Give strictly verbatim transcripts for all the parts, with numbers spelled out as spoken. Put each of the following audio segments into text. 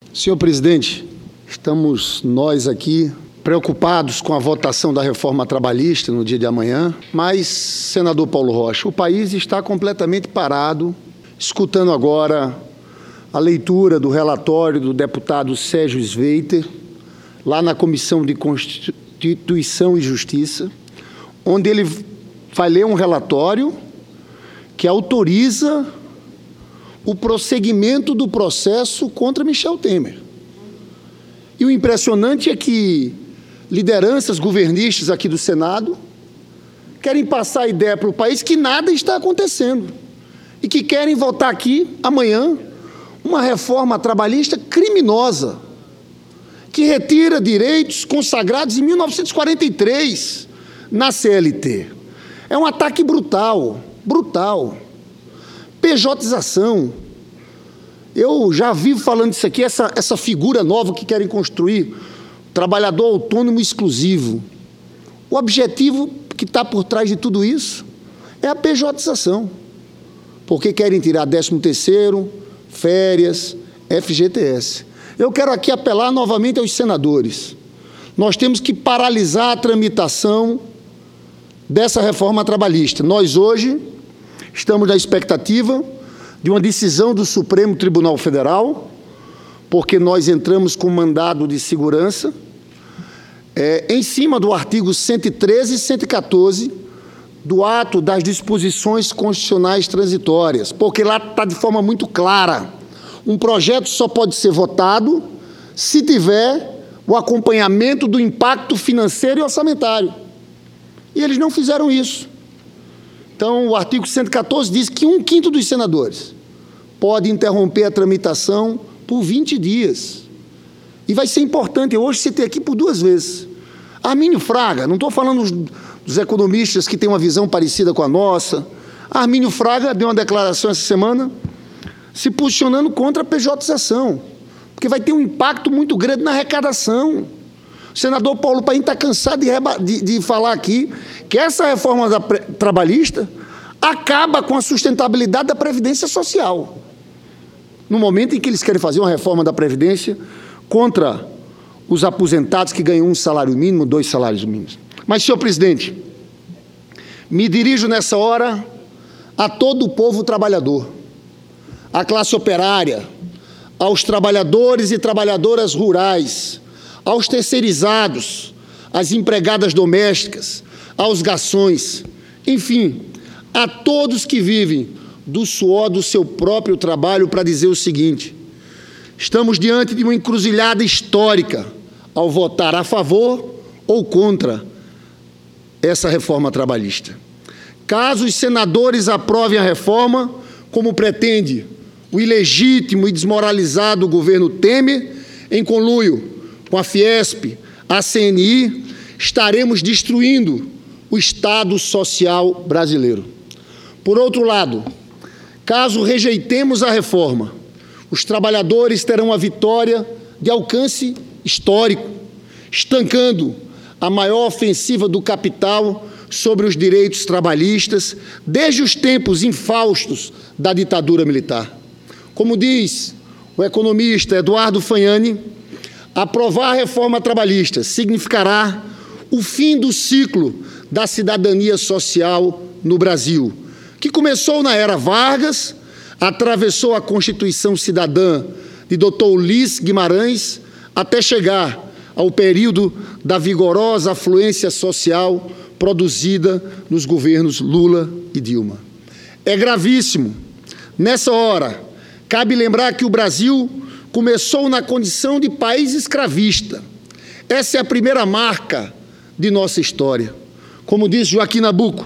Senhor presidente, estamos nós aqui preocupados com a votação da reforma trabalhista no dia de amanhã, mas, senador Paulo Rocha, o país está completamente parado, escutando agora a leitura do relatório do deputado Sérgio Sveiter, lá na Comissão de Constituição e Justiça, onde ele vai ler um relatório que autoriza o prosseguimento do processo contra Michel Temer. E o impressionante é que lideranças governistas aqui do Senado querem passar a ideia para o país que nada está acontecendo e que querem votar aqui, amanhã, uma reforma trabalhista criminosa, que retira direitos consagrados em mil novecentos e quarenta e três na C L T. É um ataque brutal, brutal. Pejotização. Eu já vivo falando isso aqui, essa, essa figura nova que querem construir, trabalhador autônomo exclusivo. O objetivo que está por trás de tudo isso é a pejotização, porque querem tirar décimo terceiro, férias, F G T S. Eu quero aqui apelar novamente aos senadores. Nós temos que paralisar a tramitação dessa reforma trabalhista. Nós, hoje, estamos na expectativa de uma decisão do Supremo Tribunal Federal, porque nós entramos com mandado de segurança é, em cima do artigo cento e treze e cento e quatorze do ato das disposições constitucionais transitórias, porque lá está de forma muito clara. Um projeto só pode ser votado se tiver o acompanhamento do impacto financeiro e orçamentário. E eles não fizeram isso. Então, o artigo cento e quatorze diz que um quinto dos senadores pode interromper a tramitação por vinte dias. E vai ser importante, eu hoje citei aqui por duas vezes. Armínio Fraga, não estou falando dos, dos economistas que têm uma visão parecida com a nossa. Armínio Fraga deu uma declaração essa semana se posicionando contra a pejotização, porque vai ter um impacto muito grande na arrecadação. O senador Paulo Paim está cansado de, de, de falar aqui que essa reforma da trabalhista acaba com a sustentabilidade da Previdência Social. No momento em que eles querem fazer uma reforma da Previdência contra os aposentados que ganham um salário mínimo, dois salários mínimos. Mas, senhor presidente, me dirijo nessa hora a todo o povo trabalhador, à classe operária, aos trabalhadores e trabalhadoras rurais, aos terceirizados, às empregadas domésticas, aos garçons, enfim, a todos que vivem do suor do seu próprio trabalho, para dizer o seguinte: estamos diante de uma encruzilhada histórica ao votar a favor ou contra essa reforma trabalhista. Caso os senadores aprovem a reforma, como pretende o ilegítimo e desmoralizado governo Temer, em conluio com a Fiesp, a C N I, estaremos destruindo o Estado Social brasileiro. Por outro lado, caso rejeitemos a reforma, os trabalhadores terão a vitória de alcance histórico, estancando a maior ofensiva do capital sobre os direitos trabalhistas desde os tempos infaustos da ditadura militar. Como diz o economista Eduardo Fagnani, aprovar a reforma trabalhista significará o fim do ciclo da cidadania social no Brasil, que começou na era Vargas, atravessou a Constituição Cidadã de doutor Ulisses Guimarães, até chegar ao período da vigorosa afluência social produzida nos governos Lula e Dilma. É gravíssimo. Nessa hora, cabe lembrar que o Brasil começou na condição de país escravista. Essa é a primeira marca de nossa história. Como diz Joaquim Nabuco,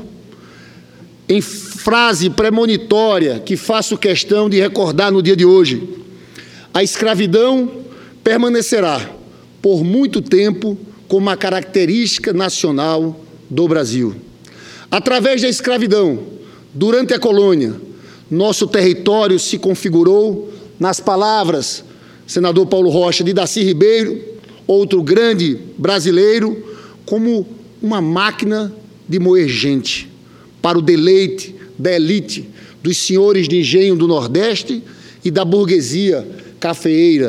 em frase premonitória que faço questão de recordar no dia de hoje: a escravidão permanecerá por muito tempo como uma característica nacional do Brasil. Através da escravidão, durante a colônia, nosso território se configurou, nas palavras, senador Paulo Rocha, de Darcy Ribeiro, outro grande brasileiro, como uma máquina de moer gente, para o deleite da elite, dos senhores de engenho do Nordeste e da burguesia cafeeira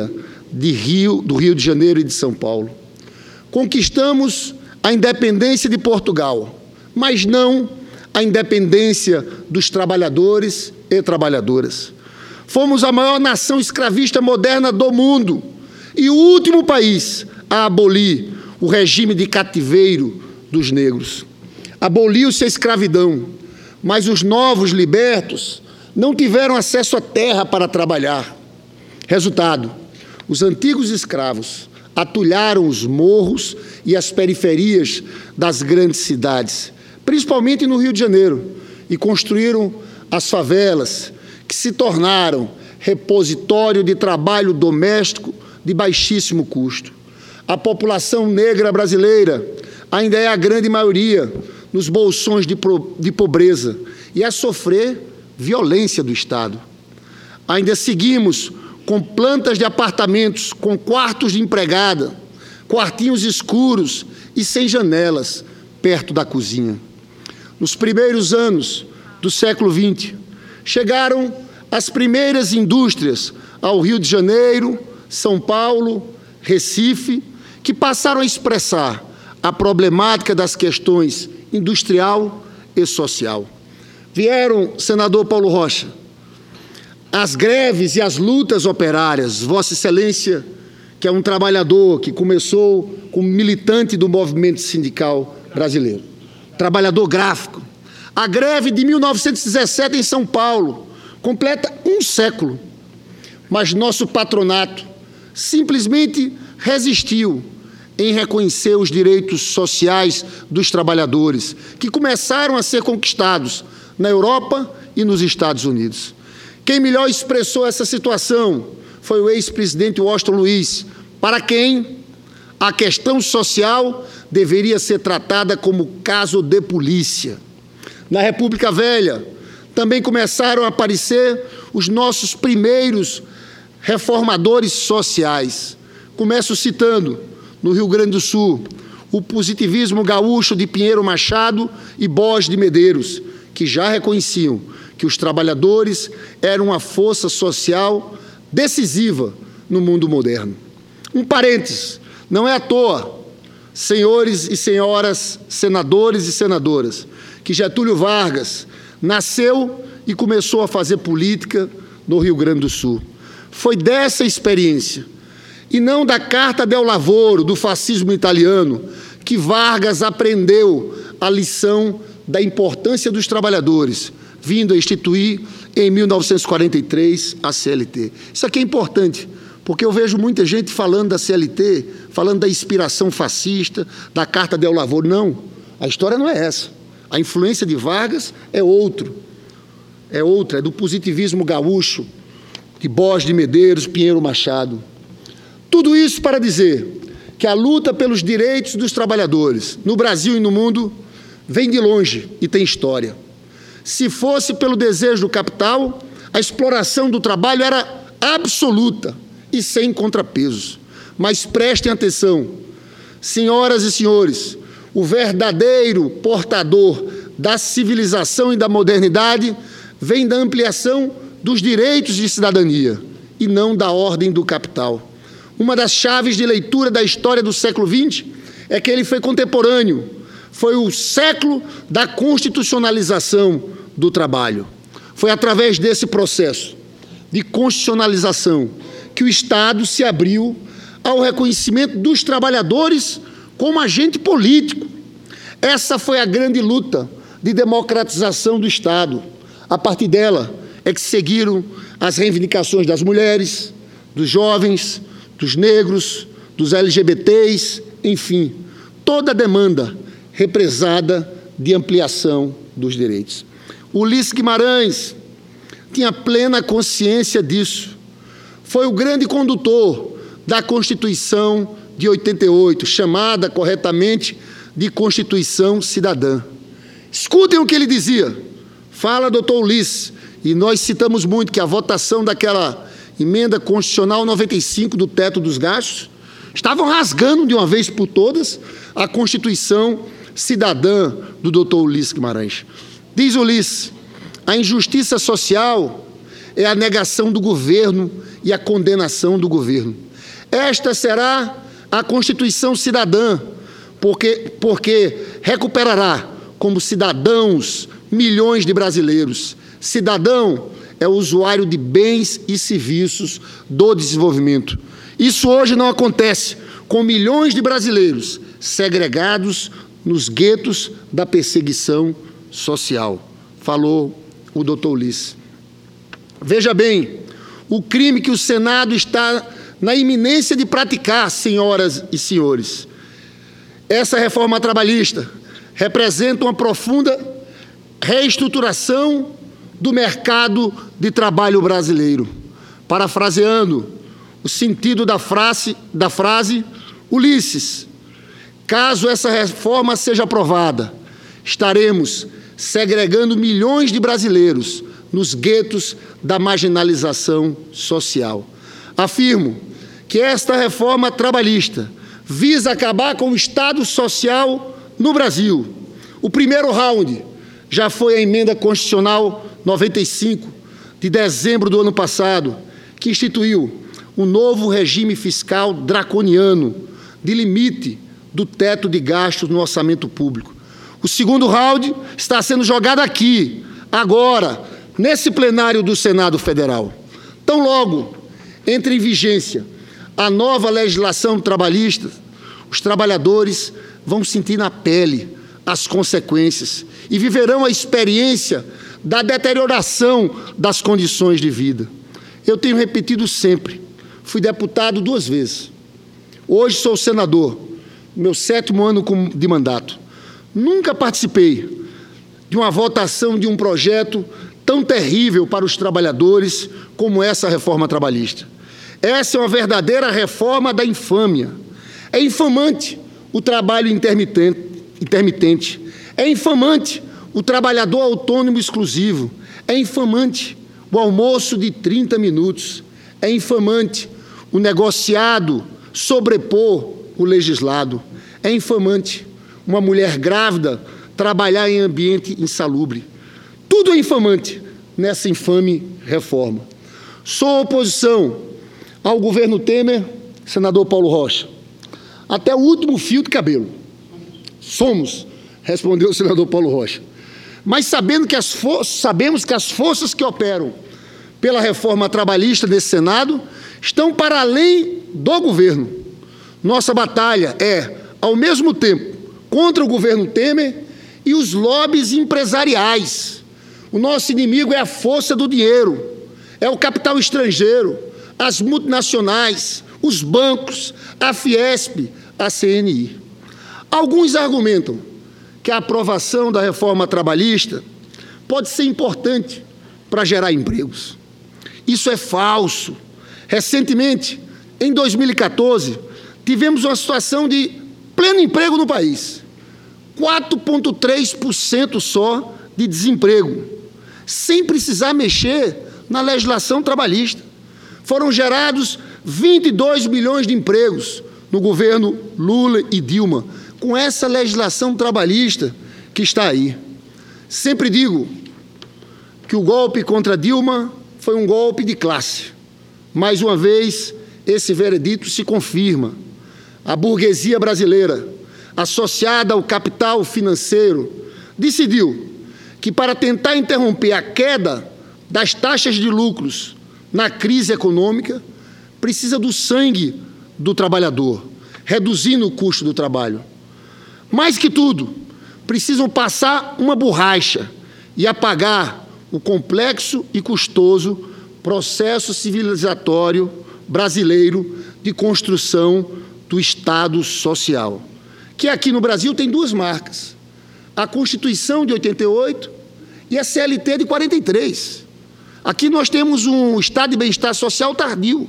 de Rio, do Rio de Janeiro e de São Paulo. Conquistamos a independência de Portugal, mas não a independência dos trabalhadores e trabalhadoras. Fomos a maior nação escravista moderna do mundo e o último país a abolir o regime de cativeiro dos negros. Aboliu-se a escravidão, mas os novos libertos não tiveram acesso à terra para trabalhar. Resultado, os antigos escravos atulharam os morros e as periferias das grandes cidades, principalmente no Rio de Janeiro, e construíram as favelas, que se tornaram repositório de trabalho doméstico de baixíssimo custo. A população negra brasileira ainda é a grande maioria nos bolsões de, de pobreza e a sofrer violência do Estado. Ainda seguimos com plantas de apartamentos, com quartos de empregada, quartinhos escuros e sem janelas perto da cozinha. Nos primeiros anos do século vinte, chegaram as primeiras indústrias ao Rio de Janeiro, São Paulo, Recife, que passaram a expressar a problemática das questões industrial e social. Vieram, senador Paulo Rocha, as greves e as lutas operárias. Vossa Excelência, que é um trabalhador que começou como militante do movimento sindical brasileiro, trabalhador gráfico. A greve de mil novecentos e dezessete em São Paulo completa um século, mas nosso patronato simplesmente resistiu em reconhecer os direitos sociais dos trabalhadores, que começaram a ser conquistados na Europa e nos Estados Unidos. Quem melhor expressou essa situação foi o ex-presidente Washington Luiz, para quem a questão social deveria ser tratada como caso de polícia. Na República Velha, também começaram a aparecer os nossos primeiros reformadores sociais. Começo citando, no Rio Grande do Sul, o positivismo gaúcho de Pinheiro Machado e Borges de Medeiros, que já reconheciam que os trabalhadores eram uma força social decisiva no mundo moderno. Um parênteses, não é à toa, senhores e senhoras, senadores e senadoras, que Getúlio Vargas nasceu e começou a fazer política no Rio Grande do Sul. Foi dessa experiência, e não da Carta del Lavoro, do fascismo italiano, que Vargas aprendeu a lição da importância dos trabalhadores, vindo a instituir, em mil novecentos e quarenta e três, a C L T. Isso aqui é importante, porque eu vejo muita gente falando da C L T, falando da inspiração fascista, da Carta del Lavoro. Não, a história não é essa. A influência de Vargas é outro, é outra, é do positivismo gaúcho, de Borges de Medeiros, Pinheiro Machado. Tudo isso para dizer que a luta pelos direitos dos trabalhadores, no Brasil e no mundo, vem de longe e tem história. Se fosse pelo desejo do capital, a exploração do trabalho era absoluta e sem contrapesos. Mas prestem atenção, senhoras e senhores, o verdadeiro portador da civilização e da modernidade vem da ampliação dos direitos de cidadania e não da ordem do capital. Uma das chaves de leitura da história do século vinte é que ele foi contemporâneo, foi o século da constitucionalização do trabalho. Foi através desse processo de constitucionalização que o Estado se abriu ao reconhecimento dos trabalhadores como agente político. Essa foi a grande luta de democratização do Estado. A partir dela é que seguiram as reivindicações das mulheres, dos jovens, dos negros, dos L G B Ts, enfim, toda a demanda represada de ampliação dos direitos. Ulisses Guimarães tinha plena consciência disso. Foi o grande condutor da Constituição de oitenta e oito, chamada corretamente de Constituição Cidadã. Escutem o que ele dizia. Fala, doutor Ulisses, e nós citamos muito que a votação daquela emenda constitucional noventa e cinco do teto dos gastos estavam rasgando de uma vez por todas a Constituição Cidadã do doutor Ulisses Guimarães. Diz Ulisses, a injustiça social é a negação do governo e a condenação do governo. Esta será a Constituição cidadã, porque, porque recuperará como cidadãos milhões de brasileiros. Cidadão é o usuário de bens e serviços do desenvolvimento. Isso hoje não acontece com milhões de brasileiros segregados nos guetos da perseguição social, falou o doutor Ulisses. Veja bem, o crime que o Senado está na iminência de praticar, senhoras e senhores. Essa reforma trabalhista representa uma profunda reestruturação do mercado de trabalho brasileiro. Parafraseando o sentido da frase, da frase Ulisses, caso essa reforma seja aprovada, estaremos segregando milhões de brasileiros nos guetos da marginalização social. Afirmo que esta reforma trabalhista visa acabar com o Estado social no Brasil. O primeiro round já foi a emenda constitucional noventa e cinco, de dezembro do ano passado, que instituiu um novo regime fiscal draconiano de limite do teto de gastos no orçamento público. O segundo round está sendo jogado aqui, agora, nesse plenário do Senado Federal. Tão logo entre em vigência a nova legislação trabalhista, os trabalhadores vão sentir na pele as consequências e viverão a experiência da deterioração das condições de vida. Eu tenho repetido sempre, fui deputado duas vezes. Hoje sou senador, meu sétimo ano de mandato. Nunca participei de uma votação de um projeto tão terrível para os trabalhadores como essa reforma trabalhista. Essa é uma verdadeira reforma da infâmia. É infamante o trabalho intermitente, intermitente. É infamante o trabalhador autônomo exclusivo. É infamante o almoço de trinta minutos. É infamante o negociado sobrepor o legislado. É infamante uma mulher grávida trabalhar em ambiente insalubre. Tudo é infamante nessa infame reforma. Sou oposição ao governo Temer, senador Paulo Rocha, até o último fio de cabelo. Somos, respondeu o senador Paulo Rocha. Mas sabendo que as sabemos que as forças que operam pela reforma trabalhista desse Senado estão para além do governo. Nossa batalha é, ao mesmo tempo, contra o governo Temer e os lobbies empresariais. O nosso inimigo é a força do dinheiro, é o capital estrangeiro, as multinacionais, os bancos, a Fiesp, a C N I. Alguns argumentam que a aprovação da reforma trabalhista pode ser importante para gerar empregos. Isso é falso. Recentemente, em dois mil e quatorze, tivemos uma situação de pleno emprego no país. quatro vírgula três por cento só de desemprego, sem precisar mexer na legislação trabalhista. Foram gerados vinte e dois milhões de empregos no governo Lula e Dilma, com essa legislação trabalhista que está aí. Sempre digo que o golpe contra Dilma foi um golpe de classe. Mais uma vez, esse veredito se confirma. A burguesia brasileira, associada ao capital financeiro, decidiu que, para tentar interromper a queda das taxas de lucros na crise econômica, precisa do sangue do trabalhador, reduzindo o custo do trabalho. Mais que tudo, precisam passar uma borracha e apagar o complexo e custoso processo civilizatório brasileiro de construção do Estado social, que aqui no Brasil tem duas marcas, a Constituição de oitenta e oito e a C L T de quarenta e três. Aqui nós temos um Estado de bem-estar social tardio.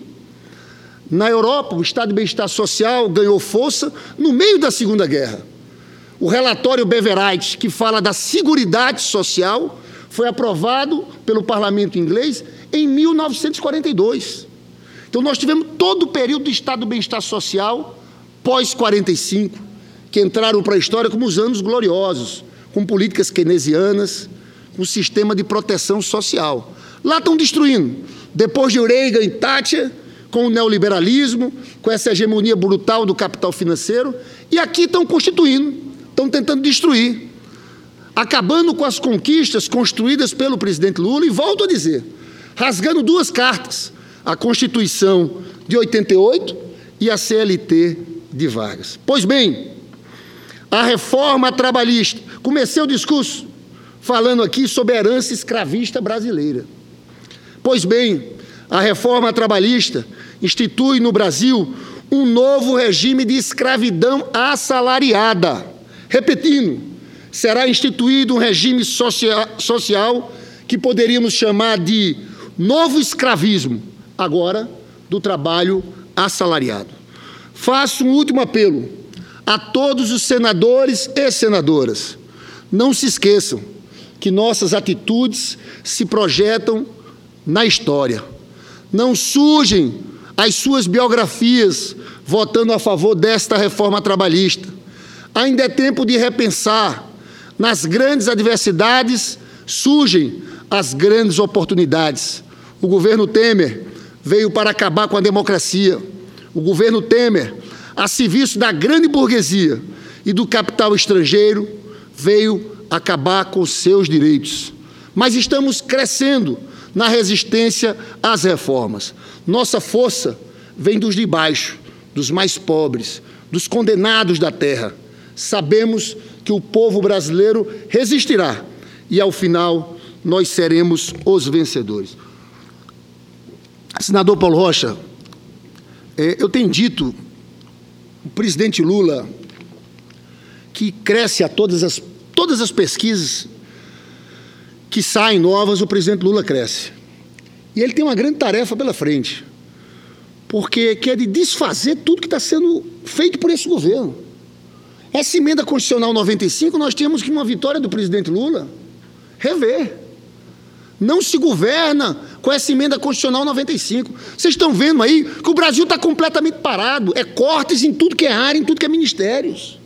Na Europa, o Estado de bem-estar social ganhou força no meio da Segunda Guerra. O relatório Beveridge, que fala da seguridade social, foi aprovado pelo parlamento inglês em mil novecentos e quarenta e dois. Então, nós tivemos todo o período do Estado do bem-estar social pós quarenta e cinco, que entraram para a história como os anos gloriosos, com políticas keynesianas, com sistema de proteção social. Lá estão destruindo. Depois de Reagan e Thatcher, com o neoliberalismo, com essa hegemonia brutal do capital financeiro, e aqui estão constituindo, estão tentando destruir, acabando com as conquistas construídas pelo presidente Lula, e volto a dizer, rasgando duas cartas, a Constituição de oitenta e oito e a C L T de Vargas. Pois bem, a reforma trabalhista, comecei o discurso falando aqui sobre a herança escravista brasileira. Pois bem, a reforma trabalhista institui no Brasil um novo regime de escravidão assalariada. Repetindo, será instituído um regime social, social que poderíamos chamar de novo escravismo, agora do trabalho assalariado. Faço um último apelo a todos os senadores e senadoras. Não se esqueçam que nossas atitudes se projetam na história. Não surgem as suas biografias votando a favor desta reforma trabalhista. Ainda é tempo de repensar. Nas grandes adversidades surgem as grandes oportunidades. O governo Temer veio para acabar com a democracia. O governo Temer, a serviço da grande burguesia e do capital estrangeiro, veio acabar com seus direitos. Mas estamos crescendo na resistência às reformas. Nossa força vem dos de baixo, dos mais pobres, dos condenados da terra. Sabemos que o povo brasileiro resistirá e, ao final, nós seremos os vencedores. Senador Paulo Rocha, é, eu tenho dito, o presidente Lula, que cresce a todas as, todas as pesquisas que saem novas, o presidente Lula cresce. E ele tem uma grande tarefa pela frente, porque quer de desfazer tudo que está sendo feito por esse governo. Essa emenda constitucional noventa e cinco, nós temos que, uma vitória do presidente Lula, rever. Não se governa com essa emenda constitucional noventa e cinco. Vocês estão vendo aí que o Brasil está completamente parado. É cortes em tudo que é área, em tudo que é ministérios.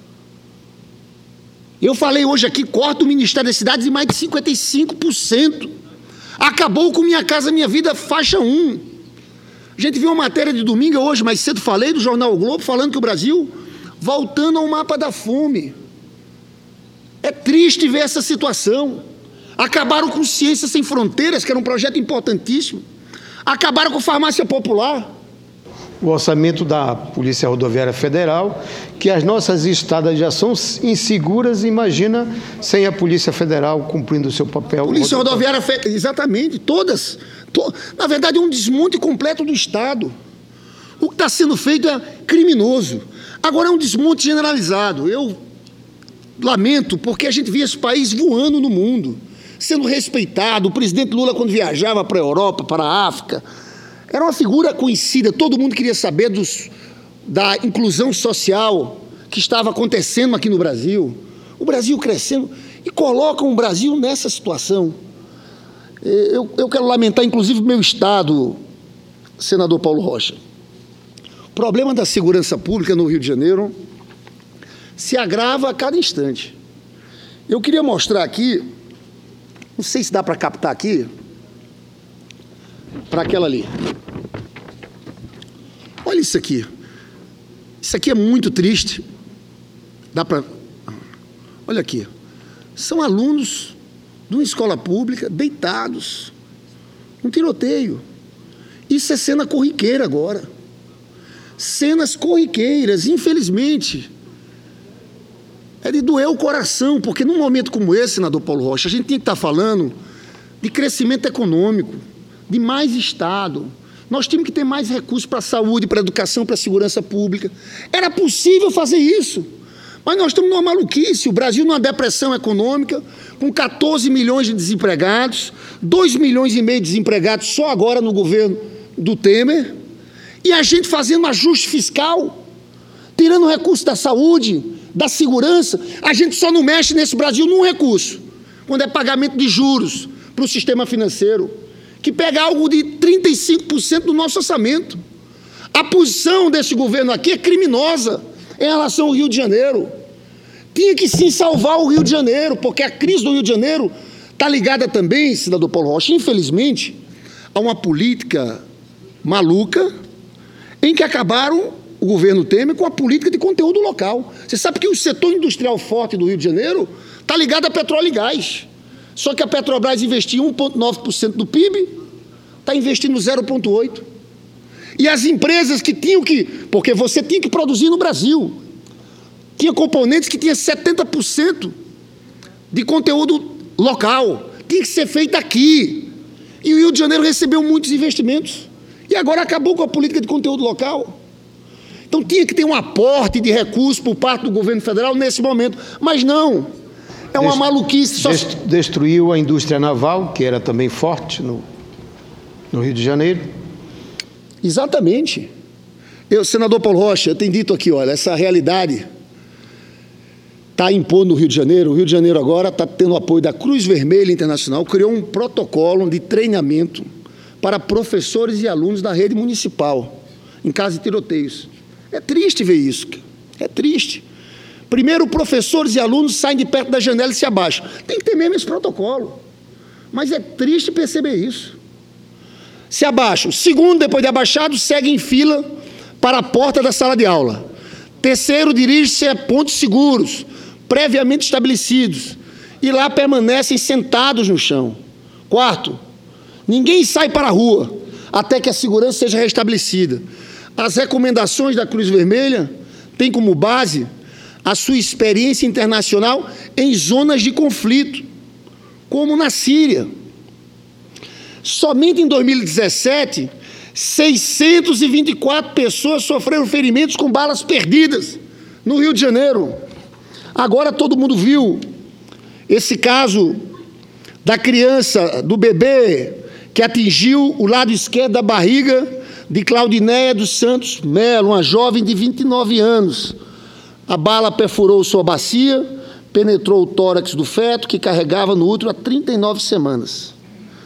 Eu falei hoje aqui, corta o Ministério das Cidades em mais de cinquenta e cinco por cento. Acabou com Minha Casa Minha Vida, faixa um. A gente viu uma matéria de domingo, hoje, mais cedo falei, do jornal o Globo, falando que o Brasil voltando ao mapa da fome. É triste ver essa situação. Acabaram com Ciências Sem Fronteiras, que era um projeto importantíssimo. Acabaram com Farmácia Popular. O orçamento da Polícia Rodoviária Federal, que as nossas estradas já são inseguras, imagina sem a Polícia Federal cumprindo o seu papel. Polícia Rodoviária Federal, exatamente, todas. To... Na verdade, é um desmonte completo do Estado. O que está sendo feito é criminoso. Agora é um desmonte generalizado. Eu lamento, porque a gente via esse país voando no mundo, sendo respeitado. O presidente Lula, quando viajava para a Europa, para a África, era uma figura conhecida, todo mundo queria saber dos, da inclusão social que estava acontecendo aqui no Brasil. O Brasil crescendo, e colocam o Brasil nessa situação. Eu, eu quero lamentar, inclusive, o meu estado, senador Paulo Rocha. O problema da segurança pública no Rio de Janeiro se agrava a cada instante. Eu queria mostrar aqui, não sei se dá para captar aqui, para aquela ali. Olha isso aqui. Isso aqui é muito triste. Dá para... Olha aqui. São alunos de uma escola pública deitados. Um tiroteio. Isso é cena corriqueira agora. Cenas corriqueiras, infelizmente. É de doer o coração, porque num momento como esse, senador Paulo Rocha, a gente tinha que estar falando de crescimento econômico, de mais Estado. Nós tínhamos que ter mais recursos para a saúde, para a educação, para a segurança pública. Era possível fazer isso, mas nós estamos numa maluquice. O Brasil numa depressão econômica, com quatorze milhões de desempregados, dois milhões e meio de desempregados só agora no governo do Temer, e a gente fazendo ajuste fiscal, tirando recurso da saúde, da segurança. A gente só não mexe nesse Brasil num recurso, quando é pagamento de juros para o sistema financeiro, que pega algo de trinta e cinco por cento do nosso orçamento. A posição desse governo aqui é criminosa em relação ao Rio de Janeiro. Tinha que sim salvar o Rio de Janeiro, porque a crise do Rio de Janeiro está ligada também, senador Paulo Rocha, infelizmente, a uma política maluca, em que acabaram o governo Temer com a política de conteúdo local. Você sabe que o setor industrial forte do Rio de Janeiro está ligado a petróleo e gás. Só que a Petrobras investia um vírgula nove por cento do P I B, está investindo zero vírgula oito por cento. E as empresas que tinham que... Porque você tinha que produzir no Brasil. Tinha componentes que tinham setenta por cento de conteúdo local. Tinha que ser feito aqui. E o Rio de Janeiro recebeu muitos investimentos. E agora acabou com a política de conteúdo local. Então tinha que ter um aporte de recursos por parte do governo federal nesse momento. Mas não. É uma maluquice. Só... Destruiu a indústria naval, que era também forte no, no Rio de Janeiro. Exatamente. Eu, senador Paulo Rocha, eu tenho dito aqui, olha, essa realidade está impondo no Rio de Janeiro. O Rio de Janeiro agora está tendo apoio da Cruz Vermelha Internacional, criou um protocolo de treinamento para professores e alunos da rede municipal, em caso de tiroteios. É triste ver isso, é triste. Primeiro, professores e alunos saem de perto da janela e se abaixam. Tem que ter mesmo esse protocolo. Mas é triste perceber isso. Se abaixam. Segundo, depois de abaixado, segue em fila para a porta da sala de aula. Terceiro, dirige-se a pontos seguros, previamente estabelecidos, e lá permanecem sentados no chão. Quarto, ninguém sai para a rua até que a segurança seja restabelecida. As recomendações da Cruz Vermelha têm como base a sua experiência internacional em zonas de conflito, como na Síria. Somente em dois mil e dezessete, seiscentas e vinte e quatro pessoas sofreram ferimentos com balas perdidas no Rio de Janeiro. Agora todo mundo viu esse caso da criança, do bebê, que atingiu o lado esquerdo da barriga de Claudinéia dos Santos Melo, uma jovem de vinte e nove anos. A bala perfurou sua bacia, penetrou o tórax do feto, que carregava no útero há trinta e nove semanas.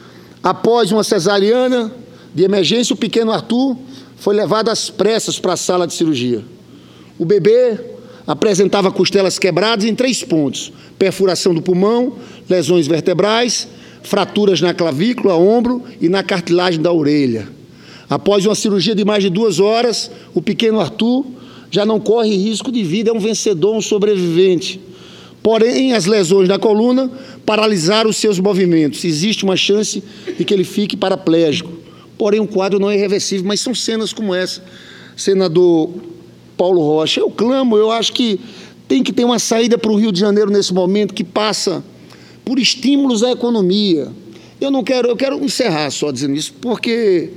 Após uma cesariana de emergência, o pequeno Arthur foi levado às pressas para a sala de cirurgia. O bebê apresentava costelas quebradas em três pontos: perfuração do pulmão, lesões vertebrais, fraturas na clavícula, ombro e na cartilagem da orelha. Após uma cirurgia de mais de duas horas, o pequeno Arthur já não corre risco de vida, é um vencedor, um sobrevivente. Porém, as lesões na coluna paralisaram os seus movimentos. Existe uma chance de que ele fique paraplégico. Porém, o quadro não é irreversível, mas são cenas como essa. Senador Paulo Rocha, eu clamo, eu acho que tem que ter uma saída para o Rio de Janeiro nesse momento que passa por estímulos à economia. Eu não quero, eu quero encerrar só dizendo isso, porque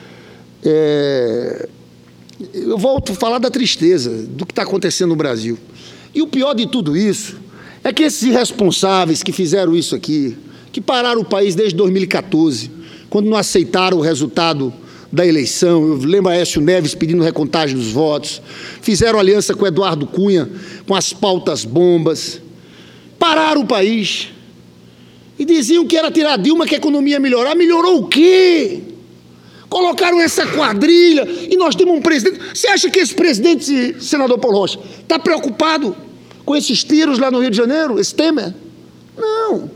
é, eu volto a falar da tristeza do que está acontecendo no Brasil. E o pior de tudo isso é que esses irresponsáveis que fizeram isso aqui, que pararam o país desde dois mil e quatorze, quando não aceitaram o resultado da eleição, eu lembro Aécio Neves pedindo recontagem dos votos, fizeram aliança com Eduardo Cunha, com as pautas bombas, pararam o país e diziam que era tirar Dilma, que a economia ia melhorar. Melhorou o quê? Colocaram essa quadrilha e nós temos um presidente. Você acha que esse presidente, senador Paulo Rocha, está preocupado com esses tiros lá no Rio de Janeiro, esse Temer? Não.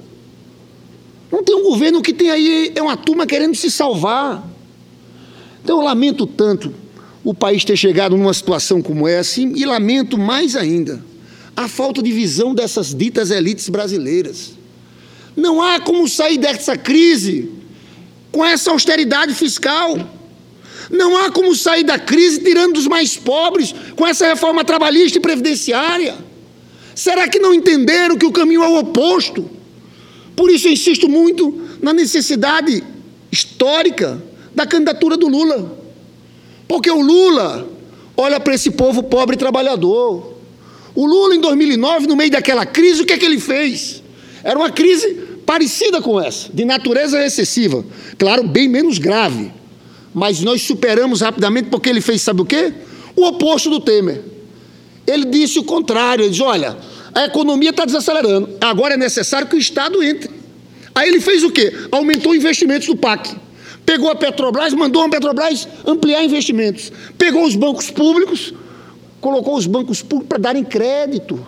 Não tem um governo que tem aí, é uma turma querendo se salvar. Então eu lamento tanto o país ter chegado numa situação como essa e lamento mais ainda a falta de visão dessas ditas elites brasileiras. Não há como sair dessa crise com essa austeridade fiscal. Não há como sair da crise tirando dos mais pobres com essa reforma trabalhista e previdenciária. Será que não entenderam que o caminho é o oposto? Por isso eu insisto muito na necessidade histórica da candidatura do Lula. Porque o Lula olha para esse povo pobre e trabalhador. O Lula, em dois mil e nove, no meio daquela crise, o que é que ele fez? Era uma crise parecida com essa, de natureza recessiva. Claro, bem menos grave. Mas nós superamos rapidamente porque ele fez, sabe o quê? O oposto do Temer. Ele disse o contrário, ele disse, olha, a economia está desacelerando, agora é necessário que o Estado entre. Aí ele fez o quê? Aumentou investimentos do P A C. Pegou a Petrobras, mandou a Petrobras ampliar investimentos. Pegou os bancos públicos, colocou os bancos públicos para darem crédito.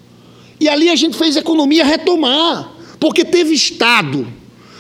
E ali a gente fez a economia retomar, porque teve Estado.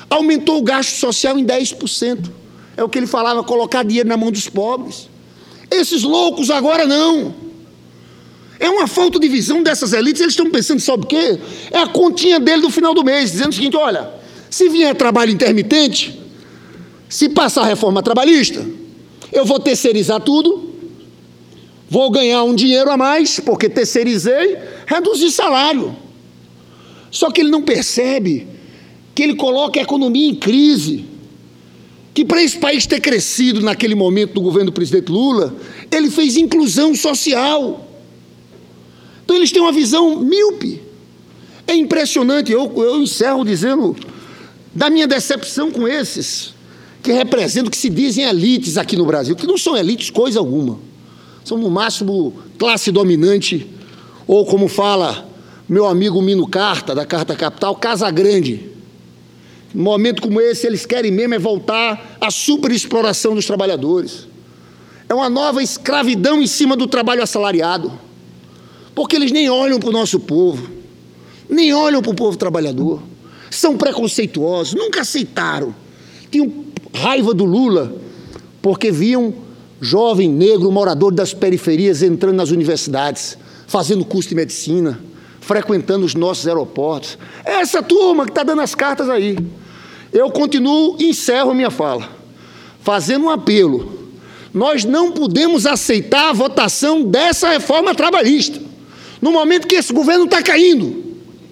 Aumentou o gasto social em dez por cento. É o que ele falava, colocar dinheiro na mão dos pobres. Esses loucos agora não. É uma falta de visão dessas elites. Eles estão pensando, sabe o quê? É a continha dele no final do mês, dizendo o seguinte: olha, se vier trabalho intermitente, se passar a reforma trabalhista, eu vou terceirizar tudo, vou ganhar um dinheiro a mais, porque terceirizei, reduzir salário. Só que ele não percebe que ele coloca a economia em crise, que para esse país ter crescido naquele momento do governo do presidente Lula, ele fez inclusão social. Então eles têm uma visão míope. É impressionante. Eu, eu encerro dizendo da minha decepção com esses, que representam, que se dizem elites aqui no Brasil, que não são elites coisa alguma. São, no máximo, classe dominante, ou como fala meu amigo Mino Carta, da Carta Capital, Casa Grande. Num momento como esse, eles querem mesmo é voltar à superexploração dos trabalhadores. É uma nova escravidão em cima do trabalho assalariado, porque eles nem olham para o nosso povo, nem olham para o povo trabalhador. São preconceituosos, nunca aceitaram. Tinham raiva do Lula, porque viam jovem negro, morador das periferias, entrando nas universidades, fazendo curso de medicina, frequentando os nossos aeroportos. É essa turma que está dando as cartas aí. Eu continuo e encerro minha fala, fazendo um apelo. Nós não podemos aceitar a votação dessa reforma trabalhista, no momento que esse governo está caindo,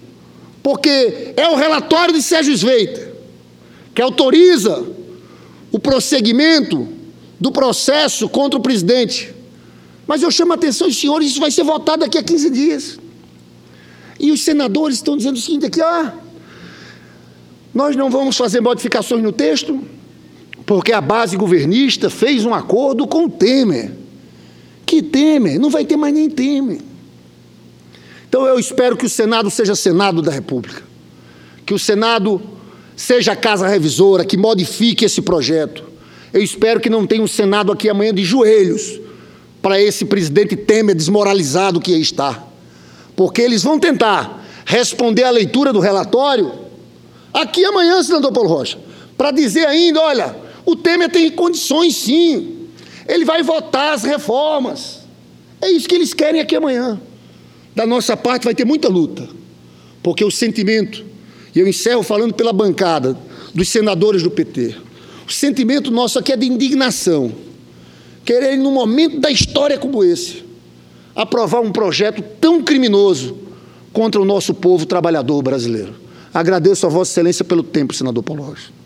porque é o relatório de Sérgio Sveita que autoriza o prosseguimento do processo contra o presidente. Mas eu chamo a atenção dos senhores, isso vai ser votado daqui a quinze dias. E os senadores estão dizendo o seguinte aqui: ah, nós não vamos fazer modificações no texto, porque a base governista fez um acordo com o Temer. Que Temer? Não vai ter mais nem Temer. Então eu espero que o Senado seja Senado da República, que o Senado seja a casa revisora, que modifique esse projeto. Eu espero que não tenha um Senado aqui amanhã de joelhos para esse presidente Temer desmoralizado que aí está, porque eles vão tentar responder à leitura do relatório aqui amanhã, senador Paulo Rocha, para dizer ainda: olha, o Temer tem condições sim, ele vai votar as reformas. É isso que eles querem aqui amanhã. Da nossa parte vai ter muita luta, porque o sentimento, e eu encerro falando pela bancada dos senadores do P T, o sentimento nosso aqui é de indignação, querer, num momento da história como esse, aprovar um projeto tão criminoso contra o nosso povo trabalhador brasileiro. Agradeço a Vossa Excelência pelo tempo, senador Paulo Rocha.